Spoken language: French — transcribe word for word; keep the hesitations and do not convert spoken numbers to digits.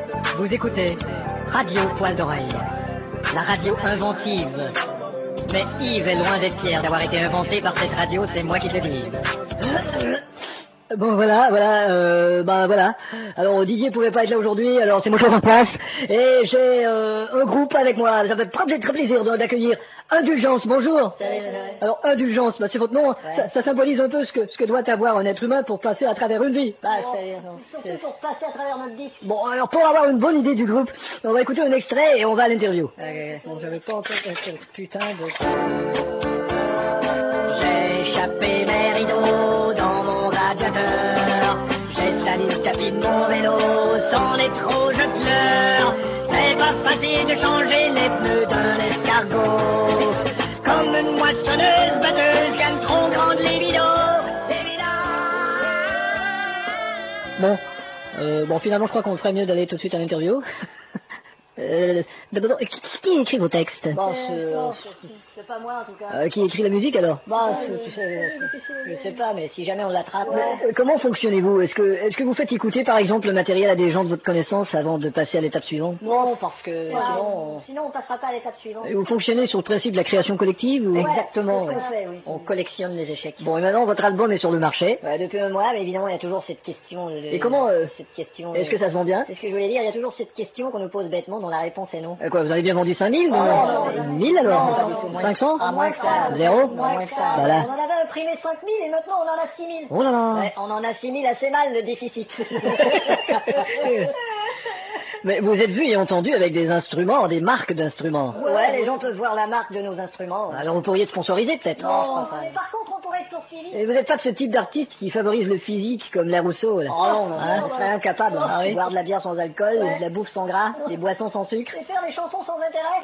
Vous écoutez Radio Poil d'Oreille, la radio inventive. Mais Yves est loin d'être fier d'avoir été inventé par cette radio, c'est moi qui te le dis. Bon voilà, voilà, euh, bah voilà. Alors Didier pouvait pas être là aujourd'hui, alors c'est moi qui le remplace. Et j'ai euh, un groupe avec moi. Ça me fait très, très plaisir d'accueillir Indulgence. Bonjour. Salut. Alors Indulgence, bah, c'est votre nom. Ouais. Ça, ça symbolise un peu ce que ce que doit avoir un être humain pour passer à travers une vie. Bah, c'est surtout pour passer à travers notre disque. Bon alors pour avoir une bonne idée du groupe, on va écouter un extrait et on va à l'interview. Ok, bon, je veux pas entendre cette putain de... J'ai échappé mes rideaux dans mon radiateur. J'ai sali le tapis de mon vélo, sans les trop je pleure. C'est pas facile de changer les pneus d'un escargot. Comme une moissonneuse batteuse gagne trop grande les vidos. Bon, euh, bon finalement je crois qu'on ferait mieux d'aller tout de suite à l'interview. Euh, d'abord, qui, qui écrit vos textes? Bon, c'est... euh, c'est pas moi, en tout cas. Euh, qui écrit la musique alors? Bon, c'est- tu sais, je, je sais pas, mais si jamais on l'attrape... Euh, Comment fonctionnez-vous? Est-ce que est-ce que vous faites écouter par exemple le matériel à des gens de votre connaissance avant de passer à l'étape suivante? Non, parce que Voilà. sinon... on- Sinon, on passera pas à l'étape suivante. Et vous fonctionnez sur le principe de la création collective ou... Exactement, c'est ce ouais. qu'on fait, oui. On collectionne les échecs. Bon et maintenant votre album est sur le marché. Ouais, depuis un mois, mais évidemment, il y a toujours cette question... de- Et comment, euh, Cette question... Est-ce de- que ça se vend bien? C'est ce que je voulais dire, il y a toujours cette question qu'on nous pose bêtement, dont la réponse est non. Euh, Quoi, vous avez bien vendu cinq mille? Oh, non, non, non. mille alors? Non, pas du tout, moins- cinq cents? Ah, moins que ça. Zéro? Moins que ça. Voilà. On en avait imprimé cinq mille et maintenant on en a six mille. Oh là là. Ouais, on en a six mille assez mal, le déficit. Mais vous êtes vu et entendu avec des instruments, des marques d'instruments. Ouais, les gens peuvent voir la marque de nos instruments. Alors vous pourriez être sponsorisé peut-être? Non, je crois pas. Mais par contre, on pourrait être poursuivi. Et vous n'êtes pas de ce type d'artiste qui favorise le physique comme la Rousseau là? Oh non, non, Hein? on serait incapable. Ah oui? Boire de la bière sans alcool, Ouais. de la bouffe sans gras, des boissons sans sucre. Et faire des chansons sans intérêt.